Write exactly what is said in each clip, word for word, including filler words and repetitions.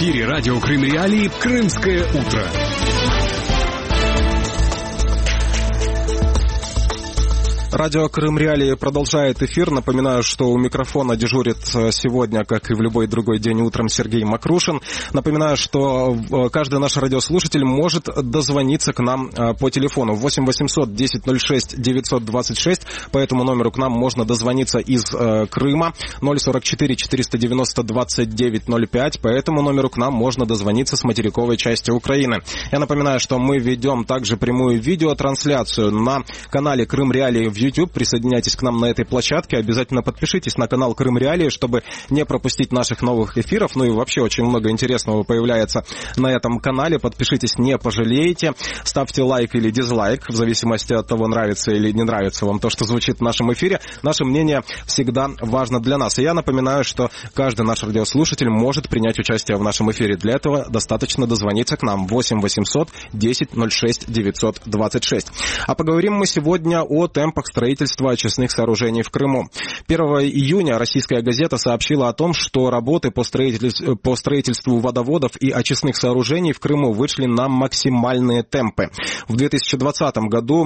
эфире радио Крым Реалии «Крымское утро». Радио Крым Реалии продолжает эфир. Напоминаю, что у микрофона дежурит сегодня, как и в любой другой день утром, Сергей Макрушин. Напоминаю, что каждый наш радиослушатель может дозвониться к нам по телефону восемь восемьсот десять ноль шесть девятьсот двадцать шесть. По этому номеру к нам можно дозвониться из Крыма. ноль сорок четыре четыреста девяносто двадцать девять ноль пять. По этому номеру к нам можно дозвониться с материковой части Украины. Я напоминаю, что мы ведем также прямую видеотрансляцию на канале Крым Реалии в YouTube. Присоединяйтесь к нам на этой площадке. Обязательно подпишитесь на канал Крым Реалии, чтобы не пропустить наших новых эфиров. Ну и вообще очень много интересного появляется на этом канале. Подпишитесь, не пожалеете. Ставьте лайк или дизлайк, в зависимости от того, нравится или не нравится вам то, что звучит в нашем эфире. Наше мнение всегда важно для нас. И я напоминаю, что каждый наш радиослушатель может принять участие в нашем эфире. Для этого достаточно дозвониться к нам восемь восемьсот десять ноль шесть девятьсот двадцать шесть. А поговорим мы сегодня о темпах строительства очистных сооружений в Крыму. первого июня российская газета сообщила о том, что работы по строительству, по строительству водоводов и очистных сооружений в Крыму вышли на максимальные темпы. В две тысячи двадцатом году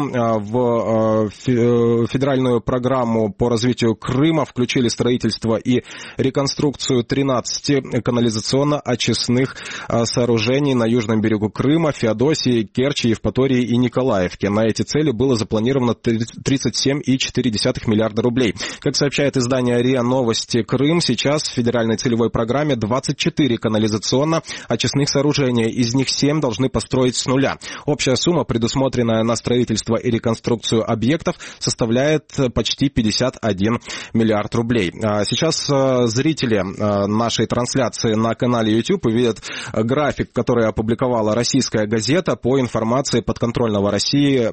в федеральную программу по развитию Крыма включили строительство и реконструкцию тринадцати канализационно-очистных сооружений на южном берегу Крыма, Феодосии, Керчи, Евпатории и Николаевке. На эти цели было запланировано тридцать семь целых четыре десятых миллиарда рублей. Как сообщает издание РИА Новости Крым, сейчас в федеральной целевой программе двадцать четыре канализационно-очистных сооружения, из них семь должны построить с нуля. Общая сумма, предусмотренная на строительство и реконструкцию объектов, составляет почти пятьдесят один миллиард рублей. Сейчас зрители нашей трансляции на канале YouTube увидят график, который опубликовала российская газета по информации подконтрольного России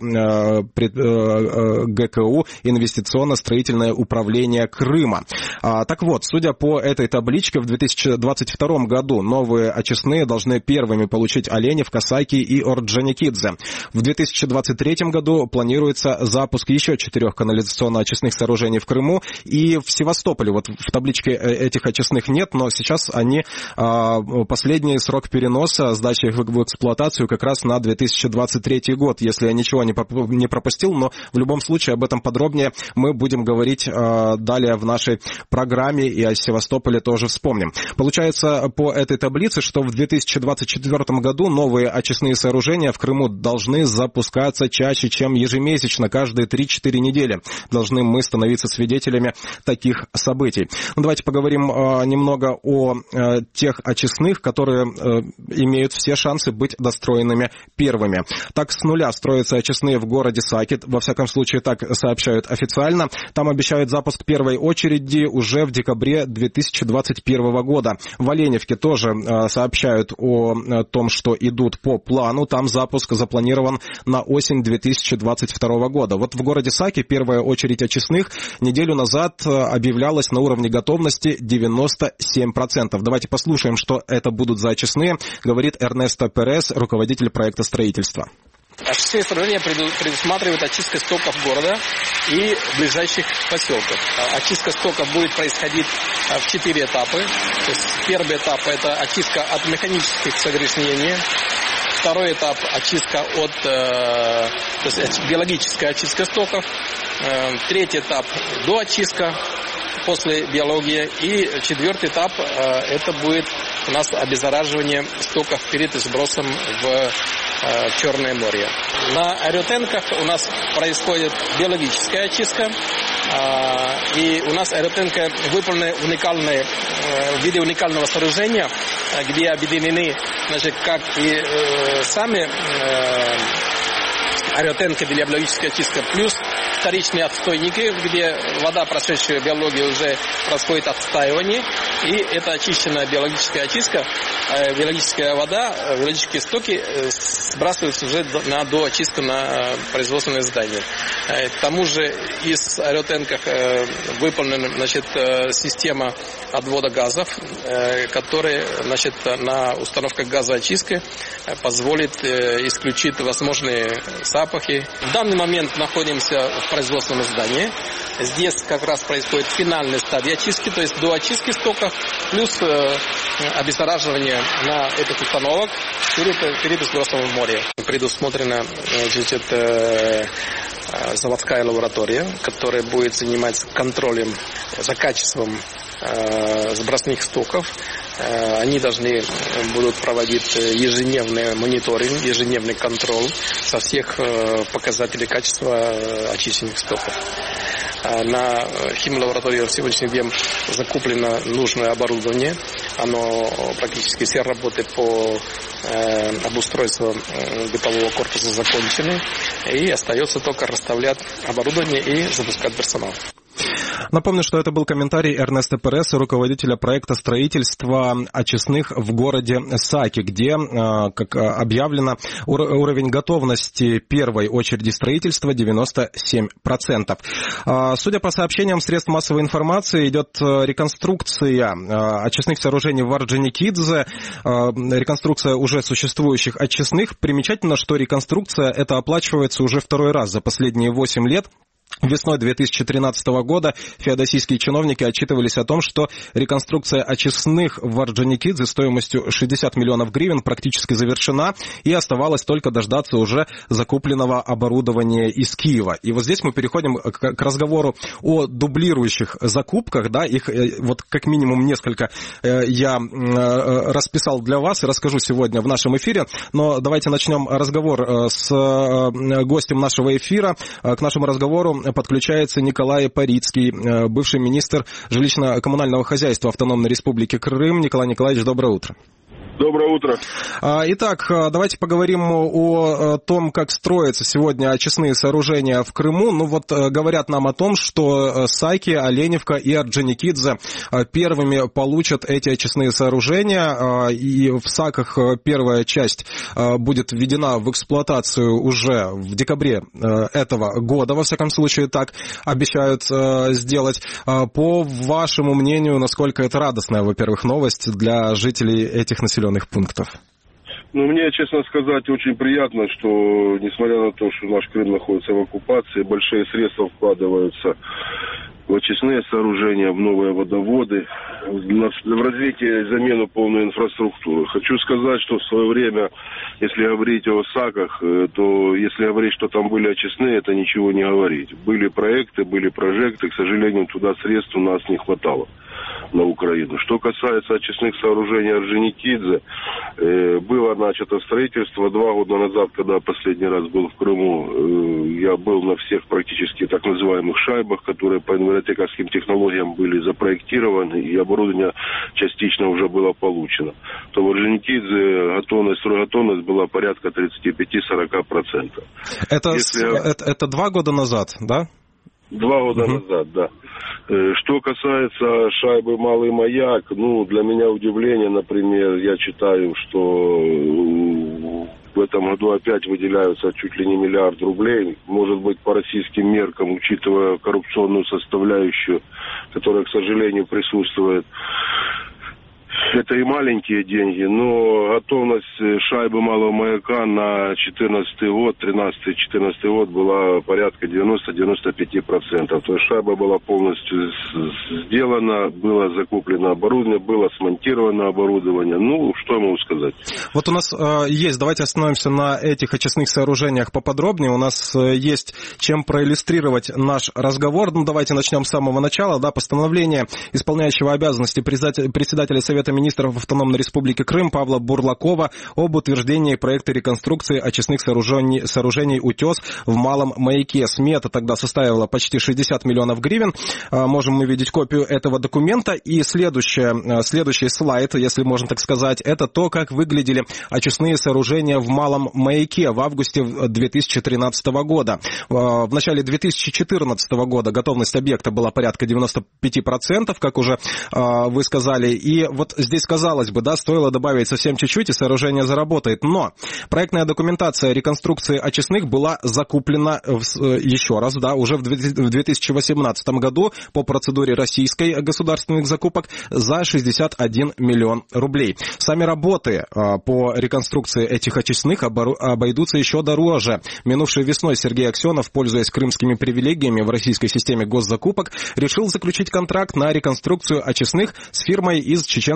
ГКУ «Инвестиционно-строительное управление Крыма». А, так вот, судя по этой табличке, в две тысячи двадцать втором году новые очистные должны первыми получить Оленевка, Саки и Орджоникидзе. В две тысячи двадцать третьем году планируется запуск еще четырех канализационно-очистных сооружений в Крыму и в Севастополе. Вот в табличке этих очистных нет, но сейчас они, а, последний срок переноса, сдачи их в эксплуатацию как раз на две тысячи двадцать третий год, если я ничего не пропустил, но в любом случае об этом подробнее мы будем говорить э, далее в нашей программе, и о Севастополе тоже вспомним. Получается по этой таблице, что в две тысячи двадцать четвёртом году новые очистные сооружения в Крыму должны запускаться чаще, чем ежемесячно, каждые три-четыре недели. Должны мы становиться свидетелями таких событий. Ну, давайте поговорим э, немного о э, тех очистных, которые э, имеют все шансы быть достроенными первыми. Так, с нуля строятся очистные в городе Саки, во всяком случае так сообщают официально. Там обещают запуск первой очереди уже в декабре две тысячи двадцать первого года. В Оленевке тоже э, сообщают о, о том, что идут по плану. Там запуск запланирован на осень две тысячи двадцать второго года. Вот в городе Саки первая очередь очистных неделю назад объявлялась на уровне готовности девяносто семь процентов. Давайте послушаем, что это будут за очистные, говорит Эрнесто Перес, руководитель проекта строительства. Очистные сооружения предусматривают очистку стоков города и ближайших поселков. Очистка стоков будет происходить в четыре этапа. То есть первый этап – это очистка от механических загрязнений. Второй этап – очистка от то есть биологическая очистка стоков. Третий этап – доочистка после биологии. И четвертый этап – это будет у нас обеззараживание стоков перед сбросом в в Черное море. На аэротенках у нас происходит биологическая очистка. И у нас аэротенка выполнена уникальная, в виде уникального сооружения, где объединены, значит, как и сами аэротенки для биологической очистки, плюс вторичные отстойники, где вода, прошедшая биологию, уже происходит отстаивание. И это очищенная биологическая очистка, биологическая вода, биологические стоки сбрасываются уже на доочистку на производственное здание. К тому же из аэротенков выполнена, значит, система отвода газов, которая, значит, на установках газоочистки позволит исключить возможные запахи. В данный момент находимся в производственном здании. Здесь как раз происходит финальная стадия очистки, то есть до очистки стоков, плюс обеззараживание на этих установок перед, перед Изгородском морем. Предусмотрена значит, заводская лаборатория, которая будет заниматься контролем за качеством сбросных стоков. Они должны будут проводить ежедневный мониторинг, ежедневный контроль со всех показателей качества очищенных стоков. На химлаборатории в сегодняшний день закуплено нужное оборудование. Оно практически все работы по обустройству бытового корпуса закончены. И остается только расставлять оборудование и запускать персонал. Напомню, что это был комментарий Эрнеста Переса, руководителя проекта строительства очистных в городе Саки, где, как объявлено, уровень готовности первой очереди строительства девяносто семь процентов. Судя по сообщениям средств массовой информации, идет реконструкция очистных сооружений в Орджоникидзе, реконструкция уже существующих очистных. Примечательно, что реконструкция эта оплачивается уже второй раз за последние восемь лет. Весной две тысячи тринадцатого года феодосийские чиновники отчитывались о том, что реконструкция очистных в Орджоникидзе стоимостью шестьдесят миллионов гривен практически завершена, и оставалось только дождаться уже закупленного оборудования из Киева. И вот здесь мы переходим к разговору о дублирующих закупках, да, их вот как минимум несколько я расписал для вас и расскажу сегодня в нашем эфире, но давайте начнем разговор с гостем нашего эфира. К нашему разговору подключается Николай Парицкий, бывший министр жилищно-коммунального хозяйства Автономной Республики Крым. Николай Николаевич, доброе утро. Доброе утро. Итак, давайте поговорим о том, как строятся сегодня очистные сооружения в Крыму. Ну вот говорят нам о том, что Саки, Оленевка и Орджоникидзе первыми получат эти очистные сооружения. И в Саках первая часть будет введена в эксплуатацию уже в декабре этого года. Во всяком случае, так обещают сделать. По вашему мнению, насколько это радостная, во-первых, новость для жителей этих населенных пунктов? Ну, мне, честно сказать, очень приятно, что, несмотря на то, что наш Крым находится в оккупации, большие средства вкладываются в очистные сооружения, в новые водоводы, в развитие и замену полной инфраструктуры. Хочу сказать, что в свое время, если говорить о Саках, то если говорить, что там были очистные, это ничего не говорить. Были проекты, были прожекты, к сожалению, туда средств у нас не хватало на Украину. Что касается очистных сооружений Орджоникидзе, э, было начато строительство два года назад, когда последний раз был в Крыму. Э, я был на всех практически так называемых шайбах, которые по энергетическим технологиям были запроектированы, и оборудование частично уже было получено. То в Орджоникидзе готовность, стройготовность была порядка тридцать пять-сорок процентов. Это, Если... это, это два года назад, да? Два года uh-huh. назад, да. Что касается шайбы «Малый маяк», ну, для меня удивление, например, я читаю, что в этом году опять выделяются чуть ли не миллиард рублей. Может быть, по российским меркам, учитывая коррупционную составляющую, которая, к сожалению, присутствует. Это и маленькие деньги, но готовность шайбы «Малого маяка» на четырнадцатый год, тринадцатый-четырнадцатый год была порядка девяносто-девяносто пять процентов. То есть шайба была полностью сделана, было закуплено оборудование, было смонтировано оборудование. Ну, что я могу сказать? Вот у нас э, есть, давайте остановимся на этих очистных сооружениях поподробнее. У нас э, есть чем проиллюстрировать наш разговор. Ну, давайте начнем с самого начала. Да, постановление исполняющего обязанности председателя Совета министров Автономной Республики Крым Павла Бурлакова об утверждении проекта реконструкции очистных сооружений, сооружений «УТЕС» в Малом маяке. Смета тогда составила почти шестьдесят миллионов гривен. Можем мы видеть копию этого документа. И следующее, следующий слайд, если можно так сказать, это то, как выглядели очистные сооружения в Малом маяке в августе две тысячи тринадцатого года. В начале две тысячи четырнадцатого года готовность объекта была порядка девяносто пять процентов, как уже вы сказали. И вот здесь, казалось бы, да, стоило добавить совсем чуть-чуть, и сооружение заработает. Но проектная документация реконструкции очистных была закуплена еще раз, да, уже в две тысячи восемнадцатом году по процедуре российской государственных закупок за шестьдесят один миллион рублей. Сами работы по реконструкции этих очистных обойдутся еще дороже. Минувшей весной Сергей Аксенов, пользуясь крымскими привилегиями в российской системе госзакупок, решил заключить контракт на реконструкцию очистных с фирмой из Чеченской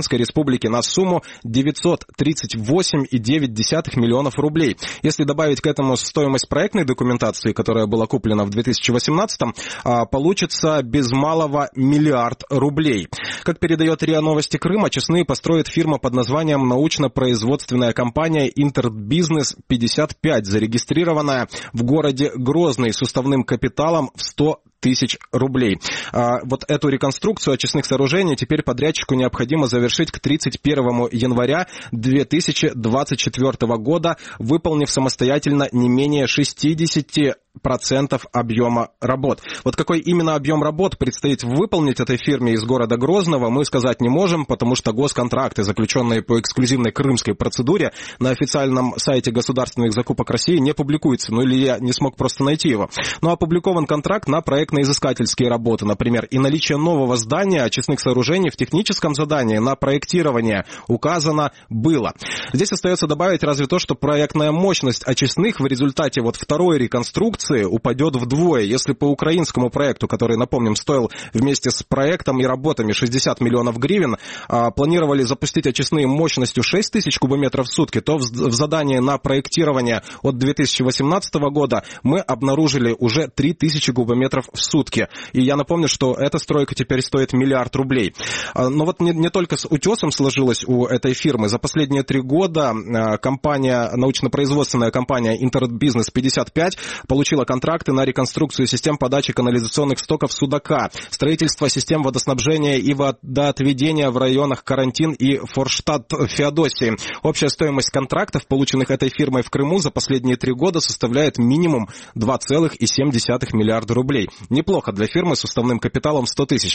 Чеченской Республики на сумму девятьсот тридцать восемь целых девять десятых миллионов рублей. Если добавить к этому стоимость проектной документации, которая была куплена в две тысячи восемнадцатом, получится без малого миллиард рублей. Как передает РИА Новости Крым, очистные построит фирма под названием научно-производственная компания «Интербизнес пятьдесят пять», зарегистрированная в городе Грозный с уставным капиталом в сто тысяч рублей. А вот эту реконструкцию очистных сооружений теперь подрядчику необходимо завершить к тридцать первого января две тысячи двадцать четвёртого года, выполнив самостоятельно не менее шестьдесят процентов объема работ. Вот какой именно объем работ предстоит выполнить этой фирме из города Грозного, мы сказать не можем, потому что госконтракты, заключенные по эксклюзивной крымской процедуре, на официальном сайте государственных закупок России не публикуются. Ну или я не смог просто найти его. Но опубликован контракт на проектно-изыскательские работы, например, и наличие нового здания очистных сооружений в техническом задании на проектирование указано было. Здесь остается добавить разве то, что проектная мощность очистных в результате вот второй реконструкции упадет вдвое. Если по украинскому проекту, который, напомним, стоил вместе с проектом и работами шестьдесят миллионов гривен, а, планировали запустить очистные мощностью шесть тысяч кубометров в сутки, то в, в задании на проектирование от две тысячи восемнадцатого года мы обнаружили уже три тысячи кубометров в сутки. И я напомню, что эта стройка теперь стоит миллиард рублей. А, но вот не, не только с утесом сложилось у этой фирмы. За последние три года а, компания, научно-производственная компания «Интербизнес пятьдесят пять» получила контракты на реконструкцию систем подачи канализационных стоков Судака, строительство систем водоснабжения и водоотведения в районах Карантин и Форштадт-Феодосии. Общая стоимость контрактов, полученных этой фирмой в Крыму за последние три года, составляет минимум два целых семь десятых миллиарда рублей. Неплохо для фирмы с уставным капиталом сто тысяч.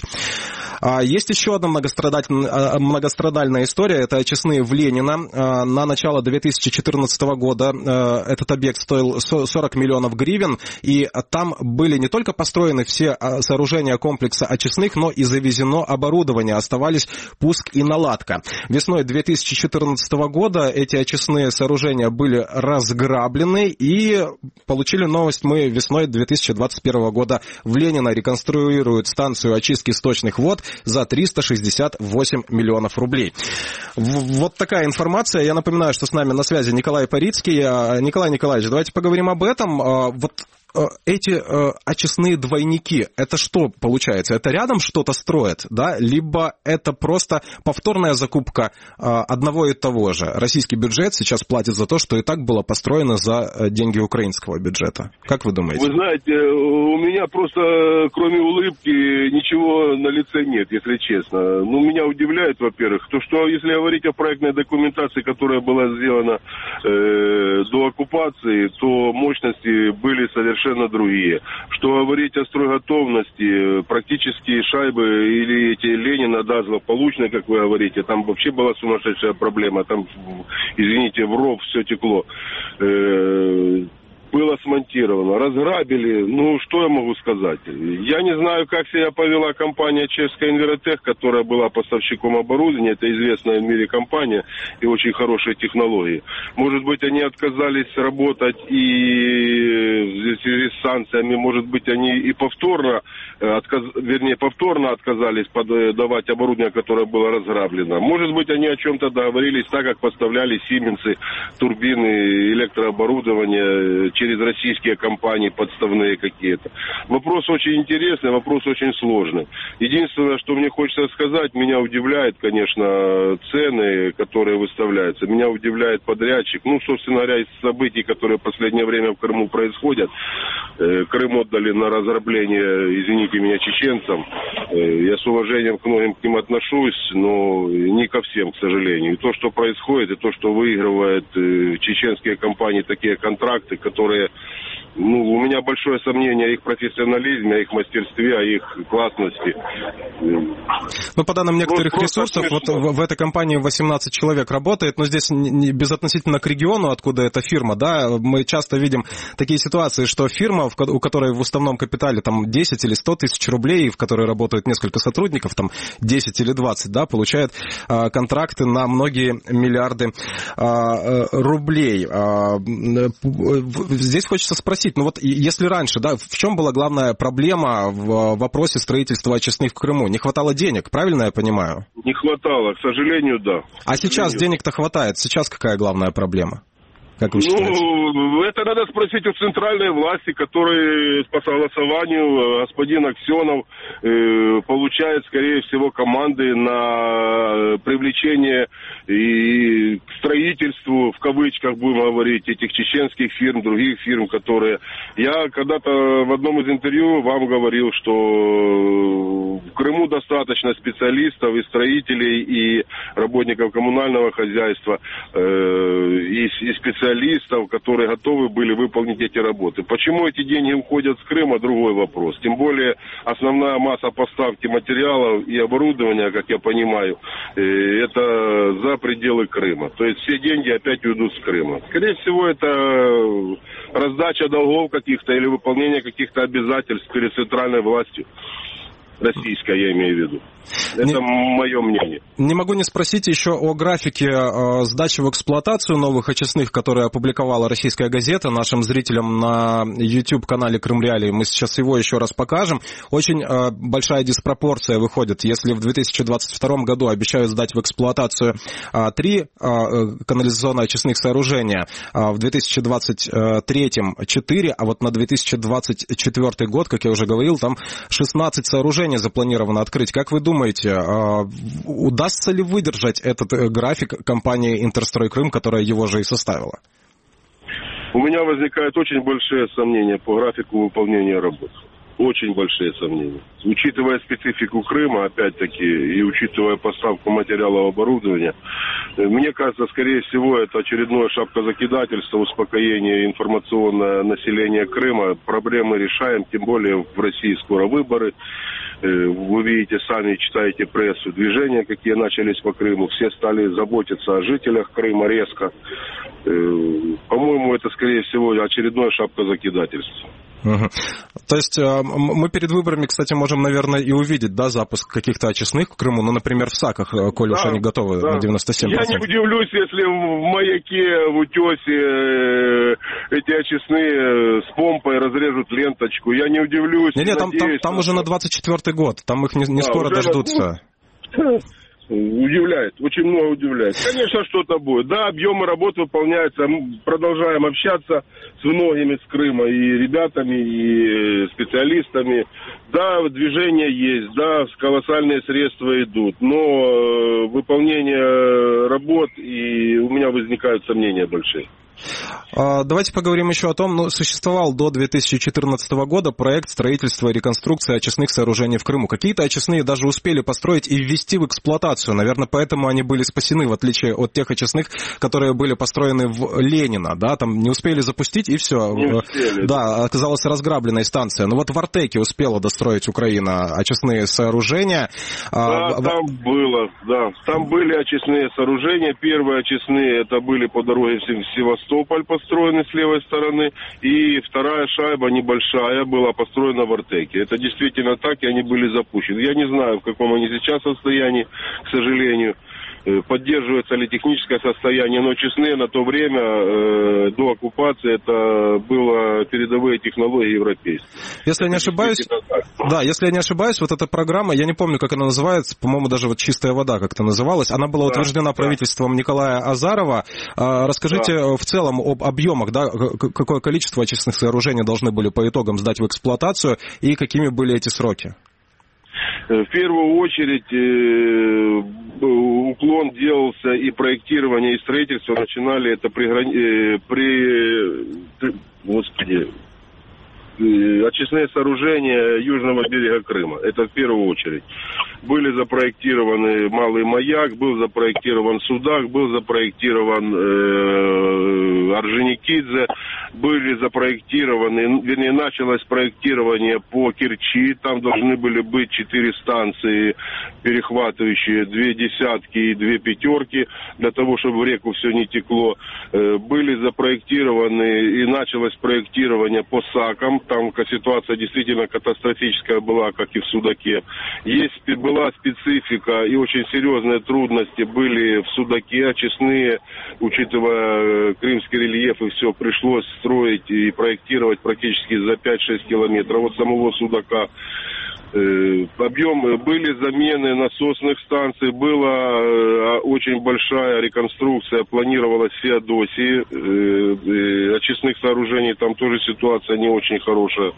Есть еще одна многострадальная, многострадальная история. Это очистные в Ленина. На начало две тысячи четырнадцатого года этот объект стоил сорок миллионов гривен. И там были не только построены все сооружения комплекса очистных, но и завезено оборудование. Оставались пуск и наладка. Весной две тысячи четырнадцатого года эти очистные сооружения были разграблены, и получили новость мы весной две тысячи двадцать первого года. В Ленино реконструируют станцию очистки сточных вод за триста шестьдесят восемь миллионов рублей. Вот такая информация. Я напоминаю, что с нами на связи Николай Парицкий. Николай Николаевич, давайте поговорим об этом. Вот эти э, очистные двойники, это что получается? Это рядом что-то строят, да? Либо это просто повторная закупка э, одного и того же? Российский бюджет сейчас платит за то, что и так было построено за деньги украинского бюджета. Как вы думаете? Вы знаете, у меня просто кроме улыбки ничего на лице нет, если честно. Ну, меня удивляет, во-первых, то, что если говорить о проектной документации, которая была сделана э, до оккупации, то мощности были совершенно совершенно другие. Что говорить о стройготовности, практически шайбы или эти Ленина, да, злополучные, как вы говорите, там вообще была сумасшедшая проблема, там, извините, в ров все текло. Было смонтировано, разграбили, ну, что я могу сказать? Я не знаю, как себя повела компания Чешская Инверотех, которая была поставщиком оборудования, это известная в мире компания и очень хорошие технологии. Может быть, они отказались работать и в связи с санкциями, может быть, они и повторно, отказ... вернее, повторно отказались подавать оборудование, которое было разграблено. Может быть, они о чем-то договорились, так как поставляли Сименсы, турбины, электрооборудование через российские компании подставные какие-то. Вопрос очень интересный, вопрос очень сложный. Единственное, что мне хочется сказать, меня удивляет, конечно, цены, которые выставляются. Меня удивляет подрядчик. Ну, собственно говоря, из событий, которые в последнее время в Крыму происходят. Крым отдали на разрабление, извините меня, чеченцам. Я с уважением к многим к ним отношусь, но не ко всем, к сожалению. И то, что происходит, и то, что выигрывают чеченские компании такие контракты, которые, ну, у меня большое сомнение о их профессионализме, о их мастерстве, о их классности. Ну, по данным некоторых ну, ресурсов, вот в, в этой компании восемнадцать человек работает, но здесь не безотносительно к региону, откуда эта фирма, да, мы часто видим такие ситуации, что фирма, у которой в уставном капитале там десять или сто тысяч рублей, в которой работают несколько сотрудников, там десять или двадцать, да, получает а, контракты на многие миллиарды а, рублей. А, здесь хочется спросить, ну вот если раньше, да, в чем была главная проблема в вопросе строительства очистных в Крыму? Не хватало денег, правильно я понимаю? Не хватало, к сожалению, да. А сейчас денег-то хватает, сейчас какая главная проблема? Как вы считаете? Ну, это надо спросить у центральной власти, который по согласованию господин Аксенов э, получает, скорее всего, команды на привлечение и к строительству, в кавычках будем говорить, этих чеченских фирм, других фирм, которые... Я когда-то в одном из интервью вам говорил, что в Крыму достаточно специалистов и строителей, и работников коммунального хозяйства, э, и, и специалистов, которые готовы были выполнить эти работы. Почему эти деньги уходят с Крыма, другой вопрос. Тем более основная масса поставки материалов и оборудования, как я понимаю, это за пределы Крыма. То есть все деньги опять уйдут с Крыма. Скорее всего, это раздача долгов каких-то или выполнение каких-то обязательств перед центральной властью. Российская, я имею в виду. Это не, мое мнение. Не могу не спросить еще о графике э, сдачи в эксплуатацию новых очистных, которые опубликовала «Российская газета» нашим зрителям на YouTube-канале «Крым Реалии». Мы сейчас его еще раз покажем. Очень э, большая диспропорция выходит. Если в две тысячи двадцать втором году обещают сдать в эксплуатацию э, три э, канализационно-очистных сооружения, э, в две тысячи двадцать третьем четыре, а вот на две тысячи двадцать четвёртый год, как я уже говорил, там шестнадцать сооружений запланировано открыть. Как вы думаете, Думаете, удастся ли выдержать этот график компании «Интерстрой Крым», которая его же и составила? У меня возникают очень большие сомнения по графику выполнения работ. Очень большие сомнения. Учитывая специфику Крыма, опять-таки, и учитывая поставку материалов оборудования, мне кажется, скорее всего, это очередное шапкозакидательство, успокоение информационное населения Крыма. Проблемы решаем, тем более в России скоро выборы. Вы видите, сами читаете прессу, движения, какие начались по Крыму. Все стали заботиться о жителях Крыма резко. По-моему, это, скорее всего, очередное шапкозакидательство. Угу. То есть мы перед выборами, кстати, можем, наверное, и увидеть, да, запуск каких-то очистных в Крыму, ну, например, в Саках, коль да, уж они готовы да. на девяносто семь процентов. Я не удивлюсь, если в Маяке, в Утесе эти очистные с помпой разрежут ленточку. Я не удивлюсь. Не-не, там, там, там уже на двадцать четвёртый год, там их не, не да, скоро дождутся. На... Удивляет, очень много удивляет. Конечно, что-то будет. Да, объемы работ выполняются. Мы продолжаем общаться с многими с Крыма, и ребятами, и специалистами. Да, движение есть, да, колоссальные средства идут. Но выполнение работ, и у меня возникают сомнения большие. Давайте поговорим еще о том, ну, существовал до две тысячи четырнадцатого года проект строительства и реконструкции очистных сооружений в Крыму. Какие-то очистные даже успели построить и ввести в эксплуатацию. Наверное, поэтому они были спасены, в отличие от тех очистных, которые были построены в Ленина, да, там не успели запустить, и все. Не успели. Да, оказалась разграбленной станция. Но вот в Артеке успела достроить Украина очистные сооружения. Да, а, там в... было, да. Там были очистные сооружения. Первые очистные, это были по дороге в Севастополь, построены с левой стороны, и вторая шайба небольшая была построена в Артеке. Это действительно так, и они были запущены. Я не знаю, в каком они сейчас состоянии, к сожалению. Поддерживается ли техническое состояние, но очистные на то время, э, до оккупации, это было передовые технологии европейские. Если я не ошибаюсь, да, если я не ошибаюсь, вот эта программа, я не помню, как она называется, по-моему, даже вот «Чистая вода» как-то называлась, она была да, утверждена да. правительством Николая Азарова. Расскажите да. в целом об объемах, да, какое количество очистных сооружений должны были по итогам сдать в эксплуатацию, и какими были эти сроки? В первую очередь э, уклон делался, и проектирование, и строительство начинали это при, э, при господи, э, очистные сооружения южного берега Крыма. Это в первую очередь. Были запроектированы Малый Маяк, был запроектирован Судак, был запроектирован э, Орджоникидзе, были запроектированы, вернее, началось проектирование по Керчи, там должны были быть четыре станции, перехватывающие две десятки и две пятерки, для того, чтобы в реку все не текло. Э, были запроектированы, и началось проектирование по Сакам, там ситуация действительно катастрофическая была, как и в Судаке. Есть была была специфика и очень серьезные трудности были в Судаке, очистные, учитывая крымский рельеф и все, пришлось строить и проектировать практически за пять-шесть километров от самого Судака. Объем, были замены насосных станций, была очень большая реконструкция, планировалась в Феодосии, очистных сооружений, там тоже ситуация не очень хорошая.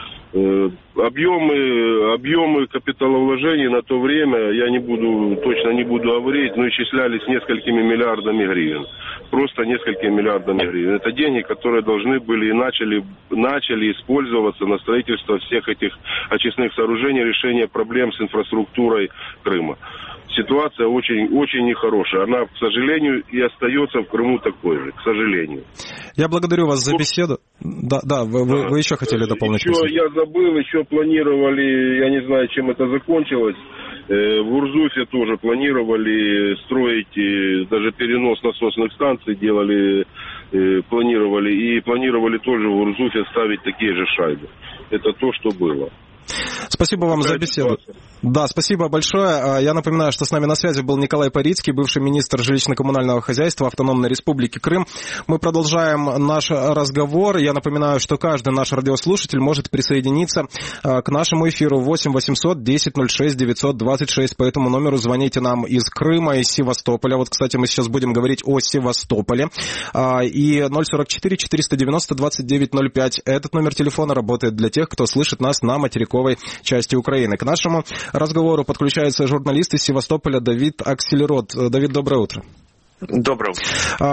Объемы, объемы капиталовложений на то время, я не буду, точно не буду говорить, но исчислялись несколькими миллиардами гривен. Просто несколькими миллиардами гривен. Это деньги, которые должны были и начали, начали использоваться на строительство всех этих очистных сооружений, решение проблем с инфраструктурой Крыма. Ситуация очень, очень нехорошая. Она, к сожалению, и остается в Крыму такой же, к сожалению. Я благодарю вас за беседу. Да, да, вы, вы, вы еще хотели дополнить? Еще я забыл, еще планировали, я не знаю, чем это закончилось. В Урзуфе тоже планировали строить, даже перенос насосных станций делали, планировали. И планировали тоже в Урзуфе ставить такие же шайбы. Это то, что было. Спасибо вам за беседу. Да, спасибо большое. Я напоминаю, что с нами на связи был Николай Парицкий, бывший министр жилищно-коммунального хозяйства Автономной Республики Крым. Мы продолжаем наш разговор. Я напоминаю, что каждый наш радиослушатель может присоединиться к нашему эфиру восемь восемьсот десять ноль шесть девятьсот двадцать шесть. По этому номеру звоните нам из Крыма, из Севастополя. Вот, кстати, мы сейчас будем говорить о Севастополе. И ноль сорок четыре четыреста девяносто двадцать девять ноль пять. Этот номер телефона работает для тех, кто слышит нас на материковой части Украины. К нашему разговору подключается журналист из Севастополя Давид Акселерод. Давид, доброе утро. Доброе утро.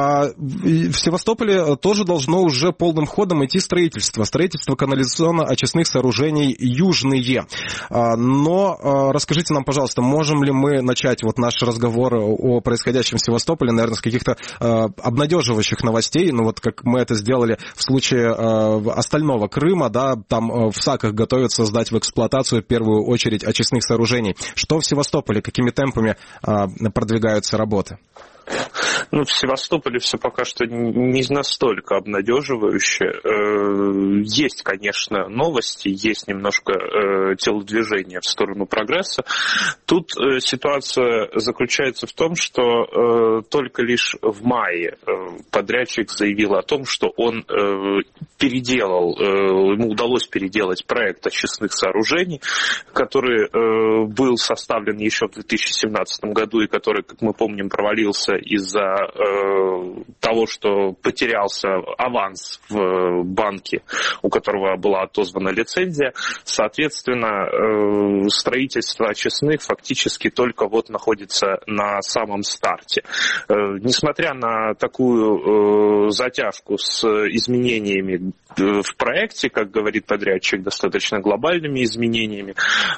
В Севастополе тоже должно уже полным ходом идти строительство. Строительство канализационно-очистных сооружений южные. Но расскажите нам, пожалуйста, можем ли мы начать вот наш разговор о происходящем в Севастополе, наверное, с каких-то обнадеживающих новостей, ну вот как мы это сделали в случае остального Крыма, да, там в Саках готовятся сдать в эксплуатацию в первую очередь очистных сооружений. Что в Севастополе, какими темпами продвигаются работы? Ну, в Севастополе все пока что не настолько обнадеживающе. Есть, конечно, новости, есть немножко телодвижения в сторону прогресса. Тут ситуация заключается в том, что только лишь в мае подрядчик заявил о том, что он переделал, ему удалось переделать проект очистных сооружений, который был составлен еще в две тысячи семнадцатом году и который, как мы помним, провалился из-за того, что потерялся аванс в банке, у которого была отозвана лицензия. Соответственно, строительство очистных фактически только вот находится на самом старте. Несмотря на такую затяжку с изменениями в проекте, как говорит подрядчик, достаточно глобальными изменениями,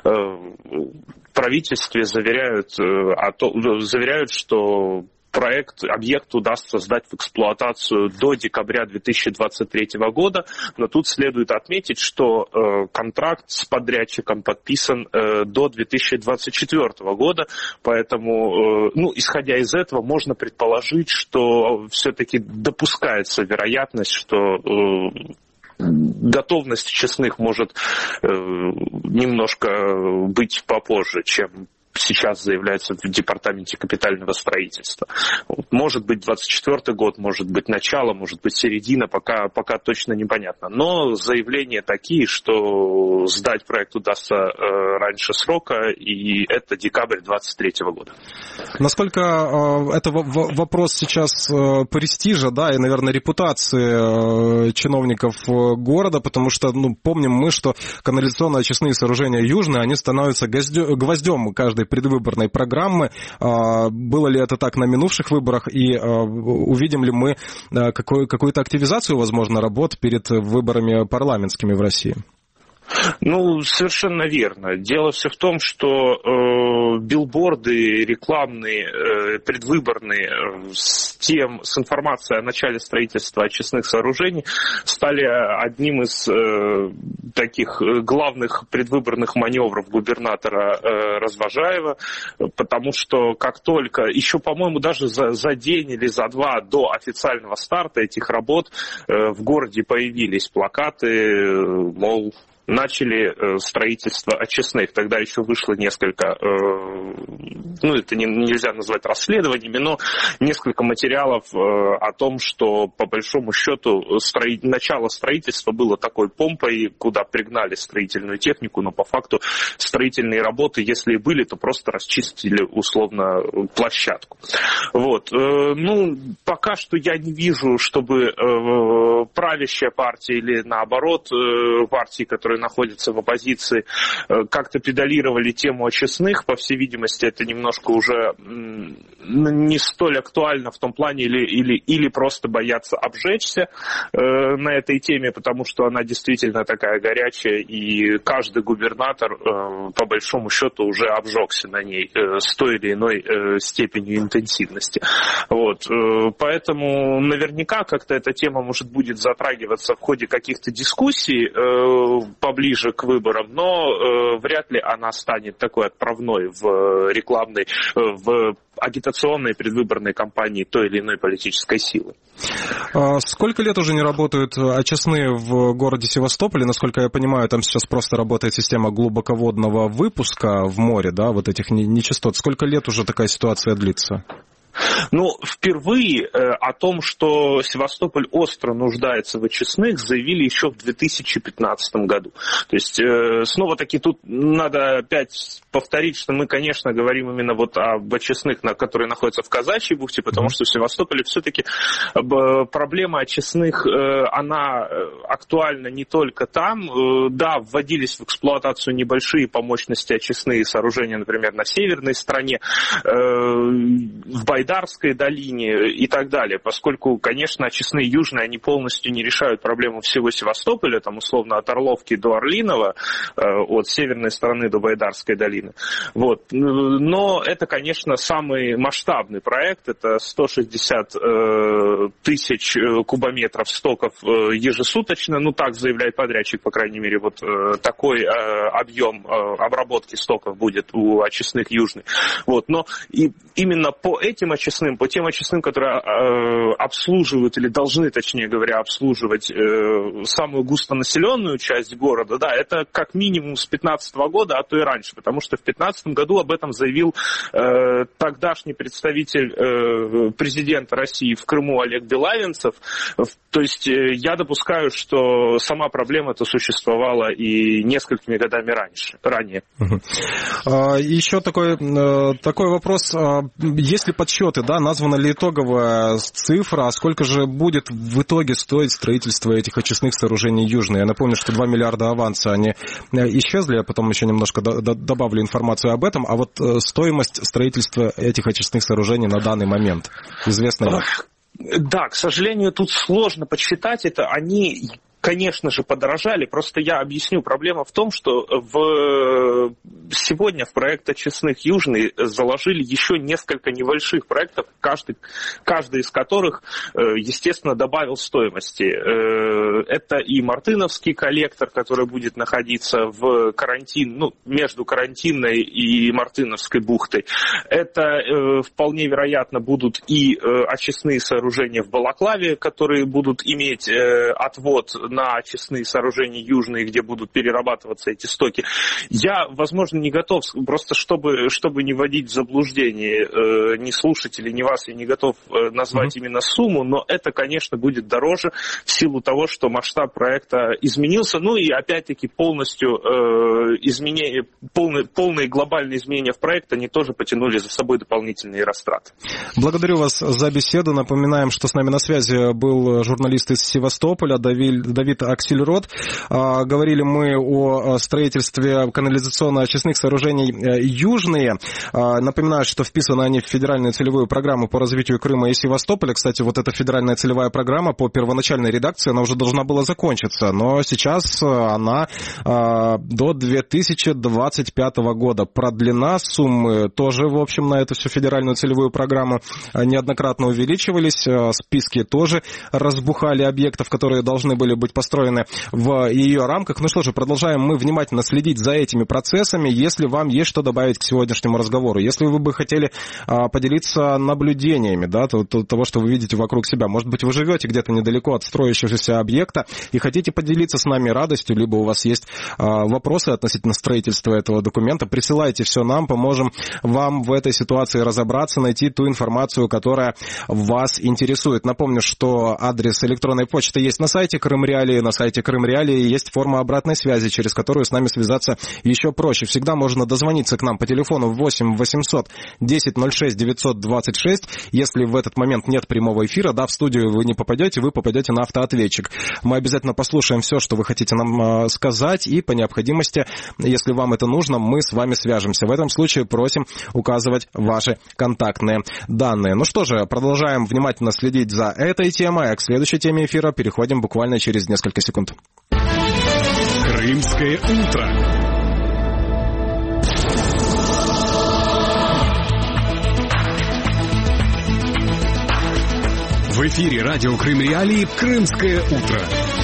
правительстве заверяют, заверяют, что проект, объект удастся сдать в эксплуатацию до декабря две тысячи двадцать третьего года, но тут следует отметить, что э, контракт с подрядчиком подписан э, до две тысячи двадцать четвёртого года, поэтому, э, ну, исходя из этого, можно предположить, что все-таки допускается вероятность, что э, готовность очистных может э, немножко быть попозже, чем сейчас заявляется в департаменте капитального строительства. Может быть двадцать четвёртый год, может быть начало, может быть середина, пока, пока точно непонятно. Но заявления такие, что сдать проект удастся э, раньше срока, и это декабрь двадцать третьего года. Насколько э, это в- вопрос сейчас э, престижа, да, и, наверное, репутации э, чиновников э, города, потому что, ну, помним мы, что канализационно-очистные сооружения южные, они становятся гвоздё- гвоздем каждой предвыборной программы. Было ли это так на минувших выборах, и увидим ли мы какой- какую-то активизацию, возможно, работ перед выборами парламентскими в России? Ну, совершенно верно. Дело все в том, что э, билборды рекламные, э, предвыборные э, с тем, с информацией о начале строительства очистных сооружений стали одним из э, таких главных предвыборных маневров губернатора э, Развожаева, потому что как только, еще, по-моему, даже за, за день или за два до официального старта этих работ э, в городе появились плакаты, э, мол, начали строительство очистных. Тогда еще вышло несколько, ну это не, нельзя назвать расследованиями, но несколько материалов о том, что по большому счету строи... начало строительства было такой помпой, куда пригнали строительную технику, но по факту строительные работы, если и были, то просто расчистили условно площадку. Вот. Ну, пока что я не вижу, чтобы правящая партия или наоборот партии, которые находятся в оппозиции, как-то педалировали тему очистных. По всей видимости, это немножко уже не столь актуально в том плане, или, или, или просто боятся обжечься на этой теме, потому что она действительно такая горячая, и каждый губернатор, по большому счету, уже обжегся на ней с той или иной степенью интенсивности. Вот. Поэтому наверняка как-то эта тема, может, будет затрагиваться в ходе каких-то дискуссий поближе к выборам, но вряд ли она станет такой отправной в рекламной, в агитационной предвыборной кампании той или иной политической силы. Сколько лет уже не работают очистные в городе Севастополе? Насколько я понимаю, там сейчас просто работает система глубоководного выпуска в море, да, вот этих нечистот. Сколько лет уже такая ситуация длится? Ну, впервые э, о том, что Севастополь остро нуждается в очистных, заявили еще в две тысячи пятнадцатом году. То есть, э, снова-таки тут надо опять повторить, что мы, конечно, говорим именно вот об очистных, на, которые находятся в Казачьей бухте, потому что в Севастополе все-таки э, проблема очистных, э, она актуальна не только там. Э, да, вводились в эксплуатацию небольшие по мощности очистные сооружения, например, на северной стороне, э, в Байдарке, Байдарской долине и так далее, поскольку, конечно, очистные южные, они полностью не решают проблему всего Севастополя, там, условно, от Орловки до Орлинова, от северной стороны до Байдарской долины. Вот. Но это, конечно, самый масштабный проект, это сто шестьдесят тысяч кубометров стоков ежесуточно, ну, так заявляет подрядчик, по крайней мере, вот такой объем обработки стоков будет у очистных южных. Вот. Но и именно по этим очистным, по тем очистным, которые э, обслуживают или должны, точнее говоря, обслуживать э, самую густонаселенную часть города, да, это как минимум с пятнадцатого года, а то и раньше, потому что в пятнадцатом году об этом заявил э, тогдашний представитель э, президента России в Крыму Олег Белавинцев. То есть э, я допускаю, что сама проблема-то существовала и несколькими годами раньше, ранее. Угу. А, еще такой, такой вопрос. Есть ли подсчеты, да, названа ли итоговая цифра, а сколько же будет в итоге стоить строительство этих очистных сооружений южные? Я напомню, что два миллиарда аванса, они исчезли, я потом еще немножко добавлю информацию об этом, а вот стоимость строительства этих очистных сооружений на данный момент известна ли? Да, к сожалению, тут сложно подсчитать это, они... Конечно же, подорожали. Просто я объясню. Проблема в том, что в... сегодня в проект очистных южный заложили еще несколько небольших проектов, каждый, каждый из которых, естественно, добавил стоимости. Это и Мартыновский коллектор, который будет находиться в карантин, ну, между Карантинной и Мартыновской бухтой. Это вполне вероятно будут и очистные сооружения в Балаклаве, которые будут иметь отвод на очистные сооружения южные, где будут перерабатываться эти стоки. Я, возможно, не готов, просто чтобы, чтобы не вводить в заблуждение э, ни слушателей, ни вас, я не готов э, назвать mm-hmm. именно сумму, но это, конечно, будет дороже в силу того, что масштаб проекта изменился, ну и, опять-таки, полностью э, изменения, полные, полные глобальные изменения в проект, они тоже потянули за собой дополнительные растраты. Благодарю вас за беседу. Напоминаем, что с нами на связи был журналист из Севастополя Давид Давид Аксельрод. Говорили мы о строительстве канализационно-очистных сооружений южные. Напоминаю, что вписаны они в федеральную целевую программу по развитию Крыма и Севастополя. Кстати, вот эта федеральная целевая программа по первоначальной редакции, она уже должна была закончиться, но сейчас она до две тысячи двадцать пятого года продлена. Суммы тоже, в общем, на эту всю федеральную целевую программу неоднократно увеличивались. Списки тоже разбухали объектов, которые должны были быть построены в ее рамках. Ну что же, продолжаем мы внимательно следить за этими процессами. если вам есть что добавить к сегодняшнему разговору, если вы бы хотели а, поделиться наблюдениями, да, то, то, того, что вы видите вокруг себя. Может быть, вы живете где-то недалеко от строящегося объекта и хотите поделиться с нами радостью, либо у вас есть а, вопросы относительно строительства этого документа, присылайте все нам, поможем вам в этой ситуации разобраться, найти ту информацию, которая вас интересует. Напомню, что адрес электронной почты есть на сайте Крым Реалии, на сайте Крым Реалии есть форма обратной связи, через которую с нами связаться еще проще. Всегда можно дозвониться к нам по телефону восемь восемьсот десять ноль шесть девятьсот двадцать шесть. Если в этот момент нет прямого эфира, да, в студию вы не попадете, вы попадете на автоответчик. Мы обязательно послушаем все, что вы хотите нам сказать, и по необходимости, если вам это нужно, мы с вами свяжемся. В этом случае просим указывать ваши контактные данные. Ну что же, продолжаем внимательно следить за этой темой, а к следующей теме эфира переходим буквально через несколько секунд. Крымское утро. В эфире радио Крым Реалии «Крымское утро».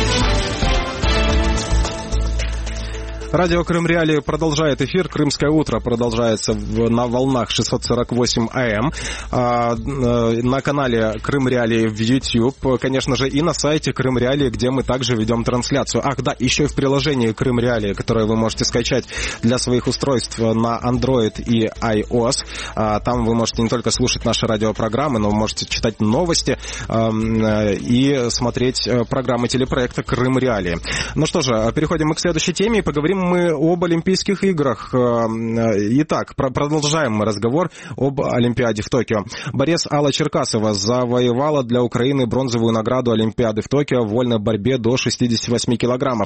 Радио Крым Реалии продолжает эфир. Крымское утро продолжается в, на волнах шестьсот сорок восемь АМ, а, на канале Крым Реалии в YouTube, конечно же, и на сайте Крым Реалии, где мы также ведем трансляцию. Ах, да, еще и в приложении Крым Реалии, которое вы можете скачать для своих устройств на Android и iOS. А, там вы можете не только слушать наши радиопрограммы, но вы можете читать новости а, и смотреть программы телепроекта Крым Реалии. Ну что же, переходим мы к следующей теме и поговорим мы об Олимпийских играх. Итак, продолжаем мы разговор об Олимпиаде в Токио. Борец Алла Черкасова завоевала для Украины бронзовую награду Олимпиады в Токио в вольной борьбе до шестидесяти восьми килограммов.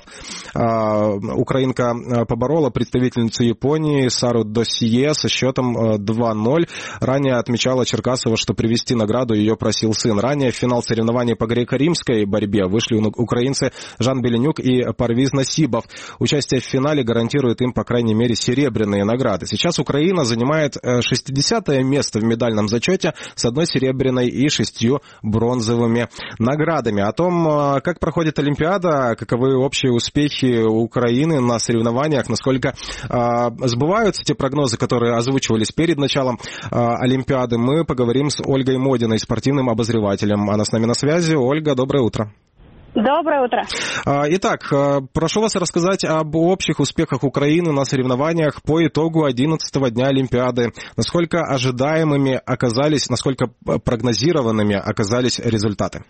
Украинка поборола представительницу Японии Сару Досье со счетом два ноль. Ранее отмечала Черкасова, что привезти награду ее просил сын. Ранее в финал соревнований по греко-римской борьбе вышли украинцы Жан Беленюк и Парвиз Насибов. Участие в финале гарантирует им, по крайней мере, серебряные награды. Сейчас Украина занимает шестидесятое место в медальном зачете с одной серебряной и шестью бронзовыми наградами. О том, как проходит Олимпиада, каковы общие успехи Украины на соревнованиях, насколько а, сбываются те прогнозы, которые озвучивались перед началом а, Олимпиады, мы поговорим с Ольгой Модиной, спортивным обозревателем. Она с нами на связи. Ольга, доброе утро. Доброе утро. Итак, прошу вас рассказать об общих успехах Украины на соревнованиях по итогу одиннадцатого дня Олимпиады. Насколько ожидаемыми оказались, насколько прогнозированными оказались результаты?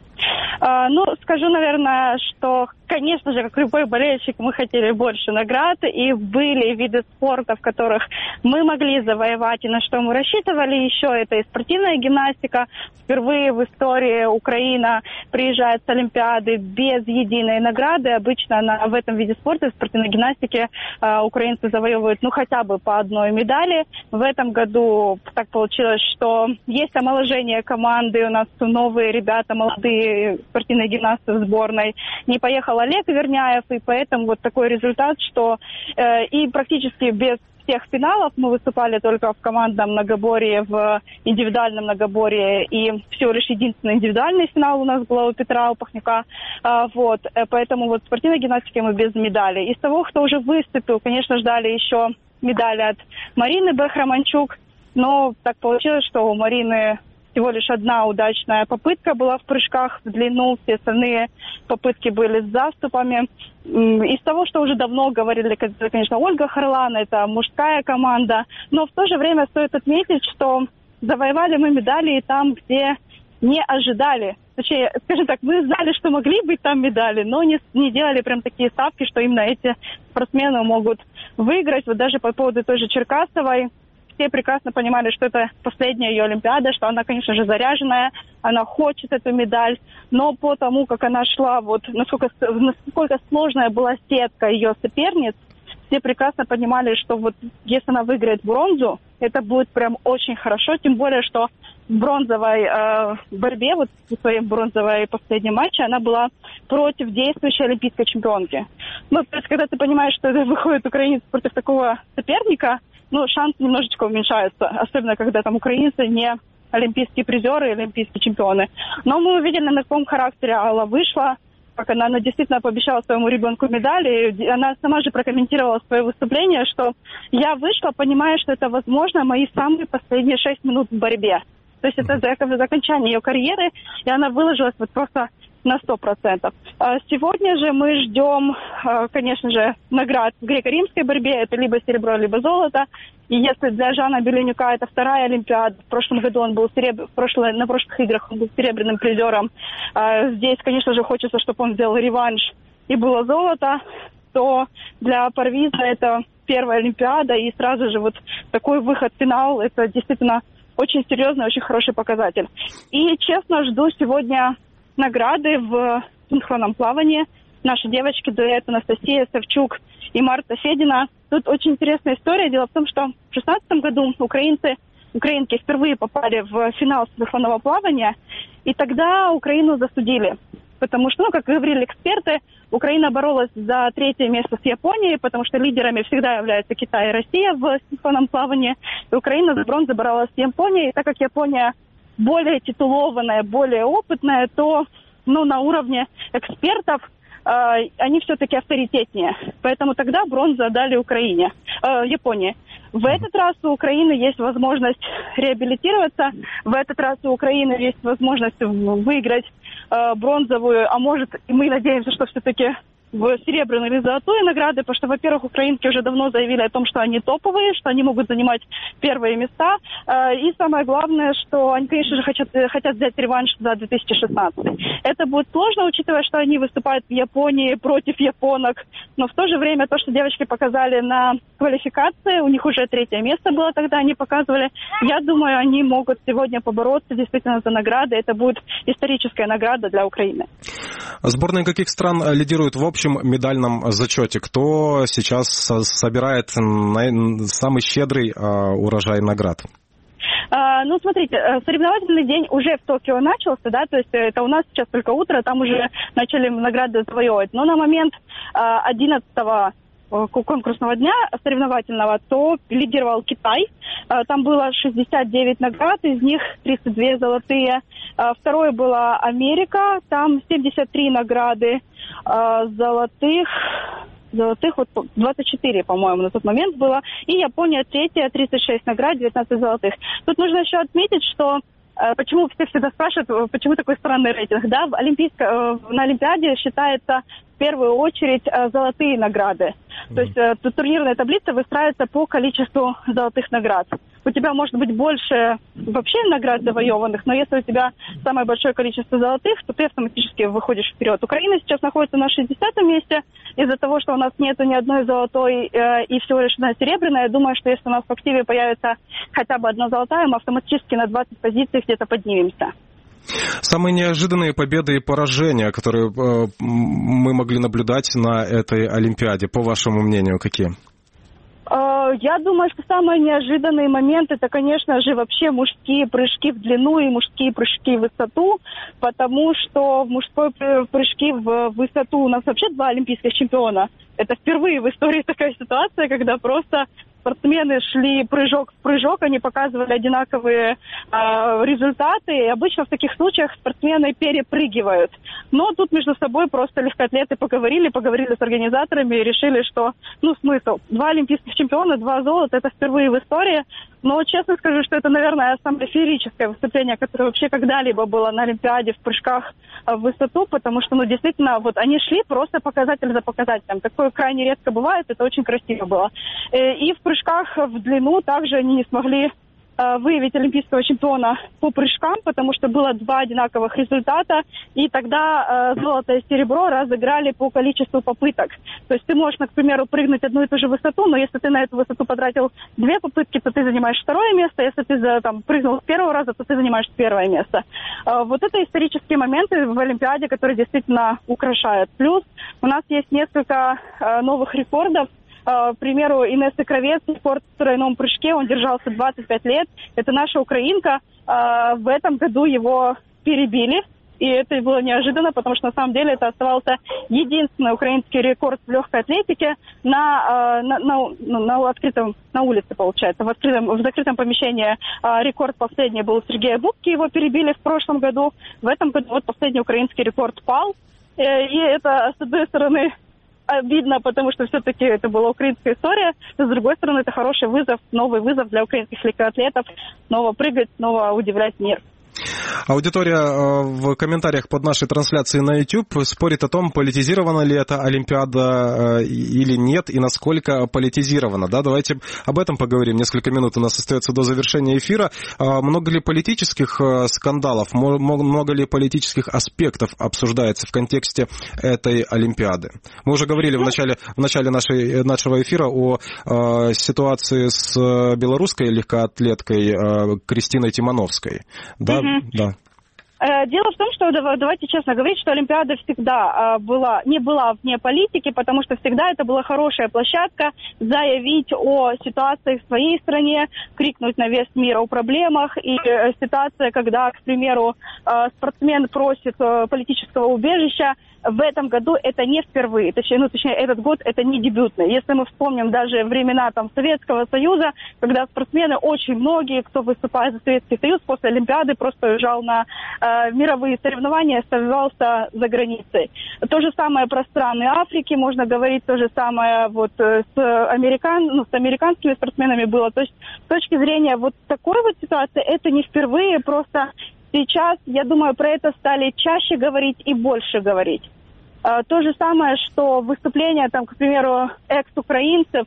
Ну, скажу, наверное, что, конечно же, как любой болельщик, мы хотели больше наград, и были виды спорта, в которых мы могли завоевать, и на что мы рассчитывали еще, это и спортивная гимнастика. Впервые в истории Украина приезжает с Олимпиады без единой награды. Обычно на, в этом виде спорта, в спортивной гимнастике, э, украинцы завоевывают, ну, хотя бы по одной медали. В этом году так получилось, что есть омоложение команды, у нас новые ребята, молодые спортивные гимнасты в сборной. Не поехал Олег Верняев, и поэтому вот такой результат, что э, и практически без всех финалов мы выступали только в командном многоборье, в индивидуальном многоборье, и всего лишь единственный индивидуальный финал у нас был у Петра Упахнюка. А, вот, поэтому вот в спортивной гимнастике мы без медалей. Из того, кто уже выступил, конечно, ждали еще медали от Марины Бэх-Романчук, но так получилось, что у Марины всего лишь одна удачная попытка была в прыжках в длину, все остальные попытки были с заступами. Из того, что уже давно говорили, конечно, Ольга Харлан, это мужская команда, но в то же время стоит отметить, что завоевали мы медали и там, где не ожидали. Точнее, скажем так, мы знали, что могли быть там медали, но не, не делали прям такие ставки, что именно эти спортсмены могут выиграть. Вот даже по поводу той же Черкасовой, все прекрасно понимали, что это последняя ее Олимпиада, что она, конечно же, заряженная, она хочет эту медаль, но по тому, как она шла, вот насколько, насколько сложная была сетка ее соперниц, все прекрасно понимали, что вот если она выиграет бронзу, это будет прям очень хорошо, тем более, что в бронзовой э, борьбе, вот в своей бронзовой последнем матче, она была против действующей олимпийской чемпионки. Ну, то есть, когда ты понимаешь, что это выходит украинец против такого соперника, ну, шанс немножечко уменьшается, особенно когда там украинцы не олимпийские призеры, олимпийские чемпионы. Но мы увидели, на каком характере Алла вышла, как она, она действительно пообещала своему ребенку медаль, и она сама же прокомментировала свое выступление, что я вышла, понимая, что это, возможно, мои самые последние шесть минут в борьбе. То есть это за окончание ее карьеры, и она выложилась вот просто на сто процентов. Сегодня же мы ждем, конечно же, наград в греко-римской борьбе. Это либо серебро, либо золото. И если для Жана Беленюка это вторая Олимпиада, в прошлом году он был серебр... в прошлой... на прошлых играх он был серебряным призером. Здесь, конечно же, хочется, чтобы он сделал реванш и было золото, то для Парвиза это первая Олимпиада, и сразу же вот такой выход в финал, это действительно очень серьезный, очень хороший показатель. И, честно, жду сегодня награды в синхронном плавании. Наши девочки, дуэт Анастасия Савчук и Марта Федина. Тут очень интересная история. Дело в том, что в две тысячи шестнадцатом году украинцы, украинки впервые попали в финал синхронного плавания, и тогда Украину засудили. Потому что, ну, как говорили эксперты, Украина боролась за третье место с Японией, потому что лидерами всегда являются Китай и Россия в синхронном плавании. И Украина за бронзу боролась с Японией. И так как Япония более титулованная, более опытная, то ну, на уровне экспертов э, они все-таки авторитетнее. Поэтому тогда бронзу отдали Украине, э, Японии. В этот раз у Украины есть возможность реабилитироваться, в этот раз у Украины есть возможность выиграть э, бронзовую, а может, и мы надеемся, что все-таки в серебряную или золотую награды, потому что, во-первых, украинки уже давно заявили о том, что они топовые, что они могут занимать первые места. И самое главное, что они, конечно же, хотят, хотят взять реванш за две тысячи шестнадцатый. Это будет сложно, учитывая, что они выступают в Японии против японок. Но в то же время то, что девочки показали на квалификации, у них уже третье место было тогда, они показывали. Я думаю, они могут сегодня побороться действительно за награды. Это будет историческая награда для Украины. Сборные каких стран лидируют в общем медальном зачете? Кто сейчас собирает самый щедрый урожай наград? А, ну, смотрите, соревновательный день уже в Токио начался, да, то есть это у нас сейчас только утро, там уже начали награды завоевывать. Но на момент одиннадцатого конкурсного дня соревновательного, то лидировал Китай. Там было шестьдесят девять наград, из них тридцать две золотые. Второе была Америка, там семьдесят три награды золотых. Золотых вот двадцать четыре, по-моему, на тот момент было. И Япония третья, тридцать шесть наград, девятнадцать золотых. Тут нужно еще отметить, что почему все всегда спрашивают, почему такой странный рейтинг, да? В Олимпийско... На Олимпиаде считается в первую очередь золотые награды. Mm-hmm. То есть турнирная таблица выстраивается по количеству золотых наград. У тебя может быть больше вообще наград завоеванных, но если у тебя самое большое количество золотых, то ты автоматически выходишь вперед. Украина сейчас находится на шестидесятом месте. Из-за того, что у нас нету ни одной золотой э, и всего лишь одна серебряная, я думаю, что если у нас в активе появится хотя бы одна золотая, мы автоматически на двадцать позиций где-то поднимемся. Самые неожиданные победы и поражения, которые э, мы могли наблюдать на этой Олимпиаде, по вашему мнению, какие? Я думаю, что самые неожиданные моменты, это, конечно же, вообще мужские прыжки в длину и мужские прыжки в высоту, потому что в мужской прыжки в высоту у нас вообще два олимпийских чемпиона. Это впервые в истории такая ситуация, когда просто спортсмены шли прыжок в прыжок, они показывали одинаковые э, результаты, и обычно в таких случаях спортсмены перепрыгивают. Но тут между собой просто легкоатлеты поговорили, поговорили с организаторами и решили, что, ну, смысл. Два олимпийских чемпиона, два золота, это впервые в истории. Но честно скажу, что это, наверное, самое феерическое выступление, которое вообще когда-либо было на Олимпиаде в прыжках в высоту, потому что, ну, действительно, вот они шли просто показатель за показателем. Такое крайне редко бывает, это очень красиво было. И в прыжках в длину также они не смогли выявить олимпийского чемпиона по прыжкам, потому что было два одинаковых результата, и тогда э, золото и серебро разыграли по количеству попыток. То есть ты можешь, к примеру, прыгнуть одну и ту же высоту, но если ты на эту высоту потратил две попытки, то ты занимаешь второе место, если ты за, там, прыгнул с первого раза, то ты занимаешь первое место. Э, вот это исторические моменты в Олимпиаде, которые действительно украшают. Плюс у нас есть несколько э, новых рекордов. К примеру, Инесса Кравец, рекорд в тройном прыжке, он держался двадцать пять лет. Это наша украинка. В этом году его перебили. И это было неожиданно, потому что на самом деле это оставался единственный украинский рекорд в легкой атлетике на, на, на, на открытом, на улице, получается. В, открытом, в закрытом помещении рекорд последний был у Сергея Бубки, его перебили в прошлом году. В этом году вот последний украинский рекорд пал. И это, с одной стороны, обидно, потому что все-таки это была украинская история. С другой стороны, это хороший вызов, новый вызов для украинских легкоатлетов. Снова прыгать, снова удивлять мир. Аудитория в комментариях под нашей трансляцией на YouTube спорит о том, политизирована ли эта Олимпиада или нет, и насколько политизирована. Да, давайте об этом поговорим. Несколько минут у нас остается до завершения эфира. Много ли политических скандалов, много ли политических аспектов обсуждается в контексте этой Олимпиады? Мы уже говорили в начале, в начале нашей, нашего эфира о ситуации с белорусской легкоатлеткой Кристиной Тимановской. Да, да. Дело в том, что давайте честно говорить, что Олимпиада всегда была, не была вне политики, потому что всегда это была хорошая площадка заявить о ситуации в своей стране, крикнуть на весь мир о проблемах. И ситуация, когда, к примеру, спортсмен просит политического убежища, в этом году это не впервые, точнее, ну, точнее, этот год это не дебютный. Если мы вспомним даже времена там Советского Союза, когда спортсмены, очень многие, кто выступает за Советский Союз, после Олимпиады просто уезжал на э, мировые соревнования, оставался за границей. То же самое про страны Африки, можно говорить, то же самое вот с, американ, ну, с американскими спортсменами было. То есть с точки зрения вот такой вот ситуации, это не впервые, просто... Сейчас, я думаю, про это стали чаще говорить и больше говорить. А, то же самое, что выступления, там, к примеру, экс-украинцев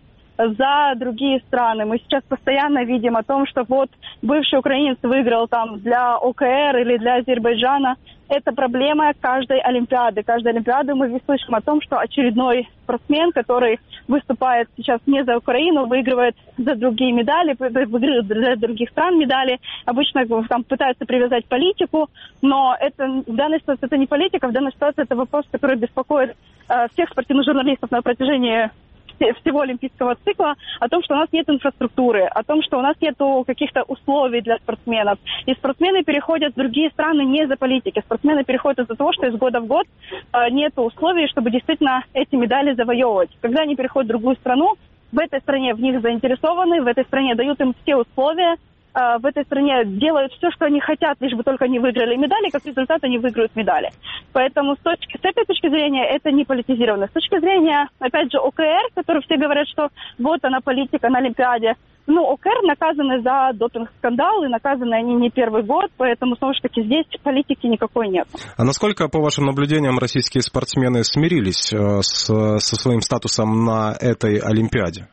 за другие страны. Мы сейчас постоянно видим о том, что вот бывший украинец выиграл там для ОКР или для Азербайджана. Это проблема каждой Олимпиады. Каждой Олимпиады мы слышим о том, что очередной спортсмен, который выступает сейчас не за Украину, выигрывает за другие медали, выигрывает для других стран медали. Обычно там пытаются привязать политику, но это, в данной ситуации это не политика, в данной ситуации это вопрос, который беспокоит э, всех спортивных журналистов на протяжении всего олимпийского цикла, о том, что у нас нет инфраструктуры, о том, что у нас нет каких-то условий для спортсменов. И спортсмены переходят в другие страны не из-за политики. Спортсмены переходят из-за того, что из года в год э, нет условий, чтобы действительно эти медали завоевывать. Когда они переходят в другую страну, в этой стране в них заинтересованы, в этой стране дают им все условия, э, в этой стране делают все, что они хотят, лишь бы только они выиграли медали, как результат они выиграют медали. Поэтому с, точки, с этой точки зрения это не политизировано. С точки зрения, опять же, ОКР, который все говорят, что вот она политика на Олимпиаде. Ну, ОКР наказаны за допинг-скандал, и наказаны они не первый год, поэтому, снова же таки, здесь политики никакой нет. А насколько, по вашим наблюдениям, российские спортсмены смирились с, со своим статусом на этой Олимпиаде?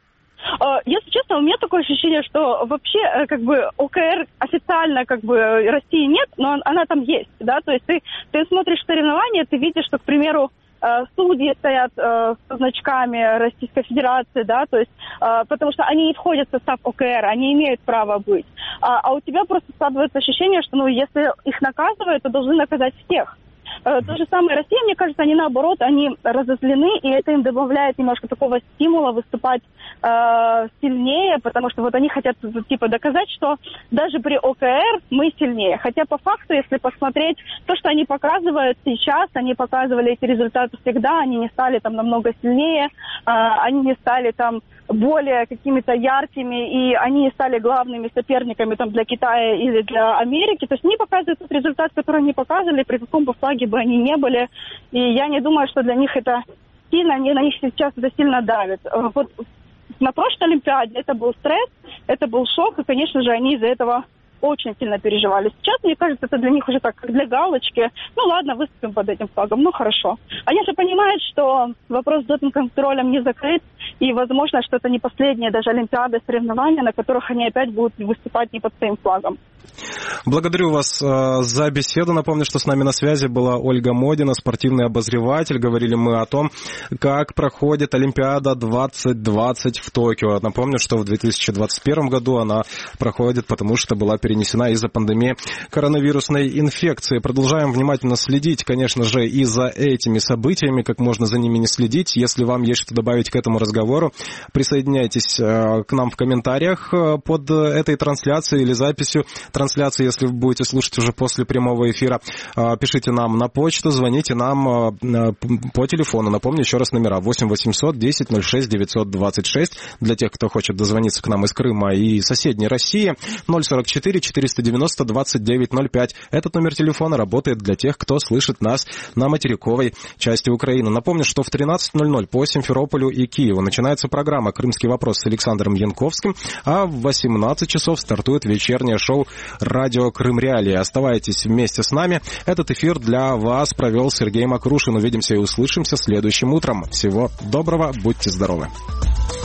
Если честно, у меня такое ощущение, что вообще как бы ОКР официально как бы России нет, но она там есть, да, то есть ты, ты смотришь соревнования, ты видишь, что, к примеру, судьи стоят э, со значками Российской Федерации, да, то есть, э, потому что они не входят в состав ОКР, они имеют право быть. А, а у тебя просто складывается ощущение, что, ну, если их наказывают, то должны наказать всех. Э, то же самое Россия, мне кажется, они наоборот, они разозлены, и это им добавляет немножко такого стимула выступать э, сильнее, потому что вот они хотят, типа, доказать, что даже при ОКР мы сильнее. Хотя по факту, если посмотреть, то, что они показывают сейчас, они показывали эти результаты всегда, они не стали там намного сильнее, э, они не стали там более какими-то яркими, и они не стали главными соперниками там для Китая или для Америки. То есть они показывают тот результат, который они показывали, при каком бы флаге бы они не были. И я не думаю, что для них это сильно, они на них сейчас это сильно давит. Вот на прошлой Олимпиаде это был стресс, это был шок, и, конечно же, они из-за этого очень сильно переживали. Сейчас, мне кажется, это для них уже так, как для галочки. Ну ладно, выступим под этим флагом, ну хорошо. Они же понимают, что вопрос с допинг-контролем не закрыт, и возможно, что это не последняя даже Олимпиада, соревнования, на которых они опять будут выступать не под своим флагом. Благодарю вас за беседу. Напомню, что с нами на связи была Ольга Модина, спортивный обозреватель. Говорили мы о том, как проходит Олимпиада двадцать двадцать в Токио. Напомню, что в две тысячи двадцать первом году она проходит, потому что была перенесена из-за пандемии коронавирусной инфекции. Продолжаем внимательно следить, конечно же, и за этими событиями, как можно за ними не следить. Если вам есть что добавить к этому разговору, присоединяйтесь к нам в комментариях под этой трансляцией или записью трансляции, если вы будете слушать уже после прямого эфира. Пишите нам на почту, звоните нам по телефону. Напомню еще раз номера: восемь восемьсот десять ноль шесть девятьсот двадцать шесть для тех, кто хочет дозвониться к нам из Крыма и соседней России. ноль сорок четыре четыреста девяносто двадцать девять ноль пять. Этот номер телефона работает для тех, кто слышит нас на материковой части Украины. Напомню, что в тринадцать ноль ноль по Симферополю и Киеву начинается программа «Крымский вопрос» с Александром Янковским, а в восемнадцать часов стартует вечернее шоу «Радио Крым Реалии». Оставайтесь вместе с нами. Этот эфир для вас провел Сергей Макрушин. Увидимся и услышимся следующим утром. Всего доброго, будьте здоровы.